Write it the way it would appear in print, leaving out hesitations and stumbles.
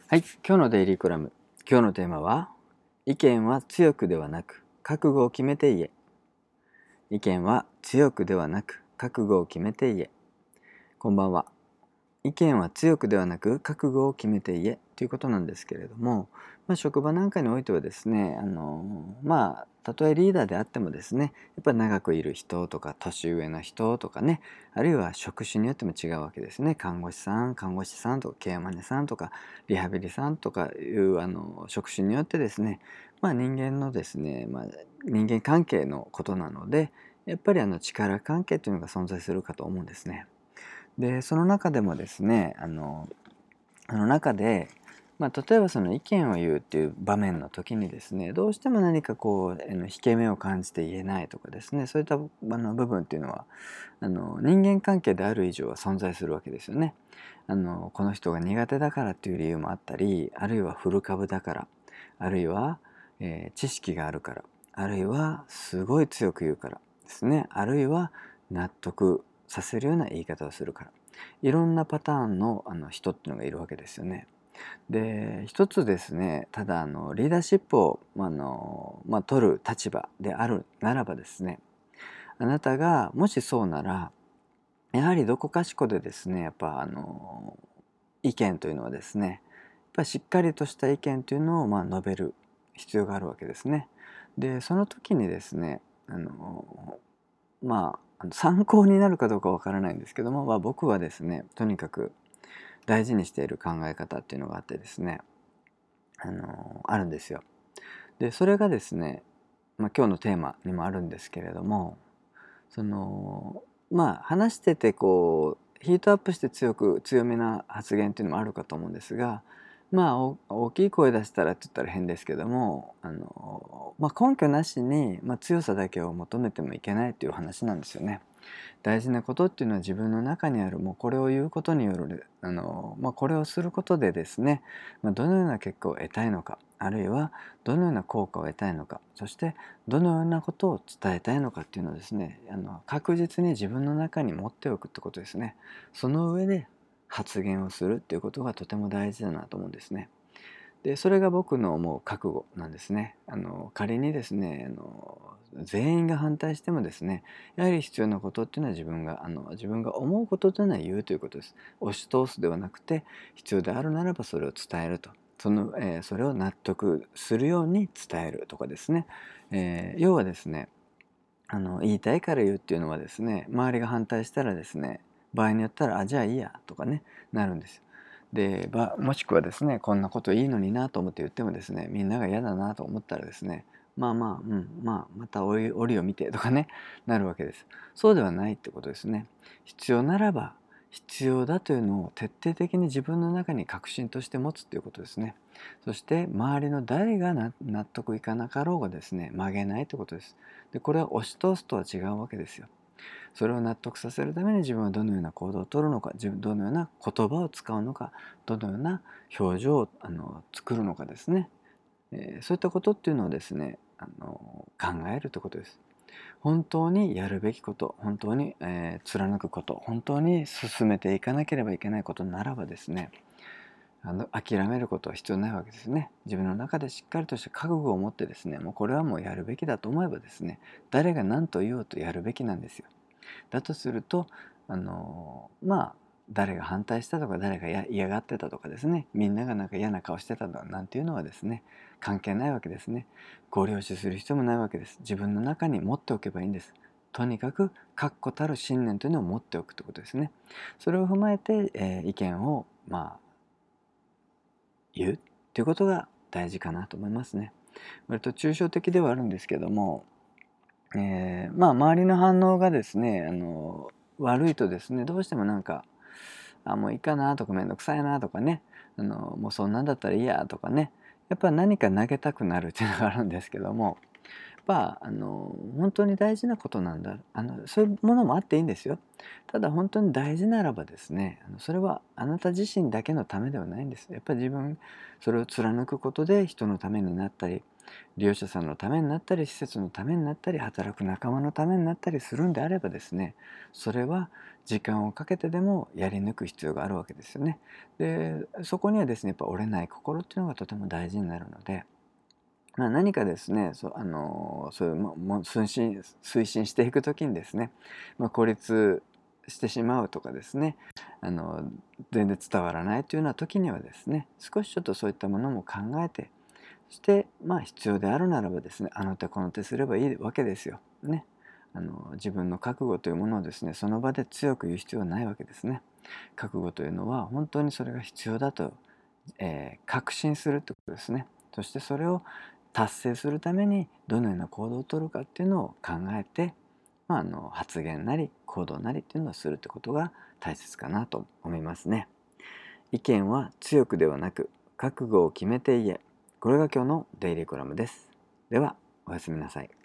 はい、今日のデイリーコラム。今日のテーマは、意見は強くではなく、覚悟を決めて言え。意見は強くではなく、覚悟を決めて言え。こんばんは。意見は強くではなく、覚悟を決めて言えということなんですけれども、職場なんかにおいてはですね、たとえリーダーであってもですね、やっぱり長くいる人とか年上の人とかね、あるいは職種によっても違うわけですね。看護師さん、看護師さんとかケアマネさんとかリハビリさんとかいう職種によってですね、人間のですね、人間関係のことなので、やっぱり力関係というのが存在するかと思うんですね。で、その中でもですね、中で、例えばその意見を言うっていう場面の時にですね、どうしても何かこう引け目を感じて言えないとかですね、そういった部分っていうのは人間関係である以上は存在するわけですよね。この人が苦手だからっていう理由もあったり、あるいは古株だから、あるいは、知識があるから、あるいはすごい強く言うからですね、あるいは納得させるような言い方をするから、いろんなパターンの人っていうのがいるわけですよね。で、一つですね、ただリーダーシップを取る立場であるならばですね、あなたがもしそうなら、やはりどこかしこでですね、やっぱ意見というのはですね、やっぱりしっかりとした意見というのを述べる必要があるわけですね。で、その時にですね、参考になるかどうかわからないんですけども、僕はですね、とにかく大事にしている考え方っていうのがあってですね、あるんですよ。で、それがですね、今日のテーマにもあるんですけれども、その話しててこうヒートアップして強めな発言っていうのもあるかと思うんですが、大きい声出したらって言ったら変ですけども、根拠なしに、強さだけを求めてもいけないっていう話なんですよね。大事なことっていうのは自分の中にある、もうこれを言うことによるこれをすることでですね、どのような結果を得たいのか、あるいはどのような効果を得たいのか、そしてどのようなことを伝えたいのかっていうのをですね、確実に自分の中に持っておくってことですね。その上で発言をするっていうことがとても大事だなと思うんですね。で、それが僕の思う覚悟なんですね。仮にですね、全員が反対してもですね、やはり必要なことっていうのは自分が思うことというのは言うということです。押し通すではなくて、必要であるならばそれを伝えると。それを納得するように伝えるとかですね。要はですね、言いたいから言うっていうのはですね、周りが反対したらですね、場合によったら、じゃあいいやとかね、なるんですよ。で、もしくはですね、こんなこといいのになと思って言ってもですね、みんなが嫌だなと思ったらですね、また折を見てとかね、なるわけです。そうではないってことですね。必要ならば、必要だというのを徹底的に自分の中に確信として持つということですね。そして周りの誰が納得いかなかろうがですね、曲げないということです。で、これは押し通すとは違うわけですよ。それを納得させるために自分はどのような行動をとるのか、どのような言葉を使うのか、どのような表情を作るのかですね、そういったことっていうのをですね、考えるということです。本当にやるべきこと、本当に、貫くこと、本当に進めていかなければいけないことならばですね、諦めることは必要ないわけですね。自分の中でしっかりとした覚悟を持ってですね、もうこれはもうやるべきだと思えばですね、誰が何と言おうとやるべきなんですよ。だとすると、あのまあ誰が反対したとか誰が嫌がってたとかですね、みんながなんか嫌な顔してたとかなんていうのはですね、関係ないわけですね。ご了承する必要もないわけです。自分の中に持っておけばいいんです。とにかく確固たる信念というのを持っておくということですね。それを踏まえて、意見を言うということが大事かなと思いますね。割と抽象的ではあるんですけども、周りの反応がですね、悪いとですね、どうしてもなんか、もういいかなとかめんどくさいなとかね、もうそんなんだったらいいやとかね、やっぱ何か投げたくなるっていうのがあるんですけども、本当に大事なことなんだ、そういうものもあっていいんですよ。ただ本当に大事ならばですね、それはあなた自身だけのためではないんです。やっぱりそれを貫くことで人のためになったり、 利用者さんのためになったり、施設のためになったり、働く仲間のためになったりするんであればですね、それは時間をかけてでもやり抜く必要があるわけですよね。で、そこにはですね、やっぱ折れない心っていうのがとても大事になるので、何かですね、そういう推進していくときにですね、孤立してしまうとかですね、あの全然伝わらないというような時にはですね、少しちょっとそういったものも考えて、そして必要であるならばですね、あの手この手すればいいわけですよ。ね。自分の覚悟というものをですね、その場で強く言う必要はないわけですね。覚悟というのは本当にそれが必要だと、確信するってことですね。そしてそれを達成するためにどのような行動をとるかっていうのを考えて、発言なり行動なりっていうのをするってことが大切かなと思いますね。意見は強くではなく覚悟を決めて言え。これが今日のデイリーコラムです。ではおやすみなさい。